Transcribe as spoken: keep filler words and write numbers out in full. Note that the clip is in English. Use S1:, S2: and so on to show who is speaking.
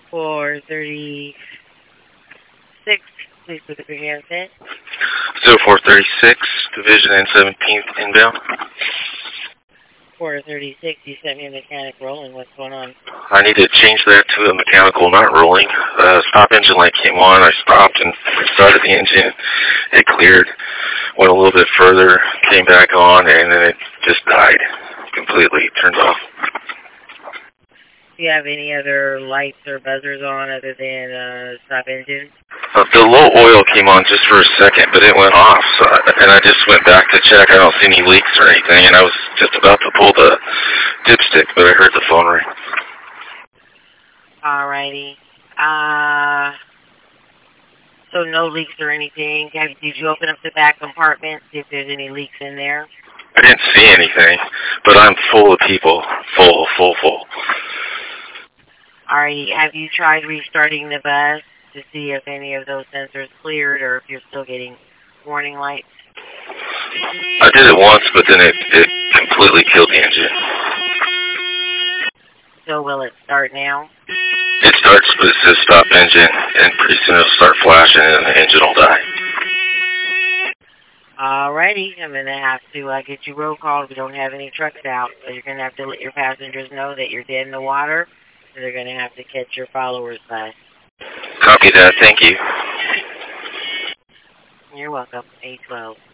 S1: four thirty-six, please pick up your handset.
S2: zero four thirty-six, Division and seventeenth inbound.
S1: four thirty-six, you sent me a mechanic rolling. What's going on?
S2: I need to change that to a mechanical not rolling. Uh, stop engine light came on. I stopped and started the engine. It cleared. Went a little bit further, came back on, and then it just died completely. Turned off.
S1: Do you have any other lights or buzzers on other than uh, stop engine?
S2: Uh, the low oil came on just for a second, but it went off. So I, and I just went back to check. I don't see any leaks or anything, and I was just about to pull the dipstick, but I heard the phone ring.
S1: Alrighty. Uh, so no leaks or anything. Have, did you open up the back compartment, see if there's any leaks in there?
S2: I didn't see anything, but I'm full of people. Full, full, full.
S1: Alrighty. Have you tried restarting the bus to see if any of those sensors cleared or if you're still getting warning lights?
S2: I did it once, but then it, it completely killed the engine.
S1: So will it start now?
S2: It starts, but it says stop engine, and pretty soon it'll start flashing and the engine will die.
S1: Alrighty, I'm going to have to uh, get you roll called. We don't have any trucks out, so you're going to have to let your passengers know that you're dead in the water, and they're going to have to catch your followers bus.
S2: Copy that, thank you.
S1: You're welcome, eight twelve.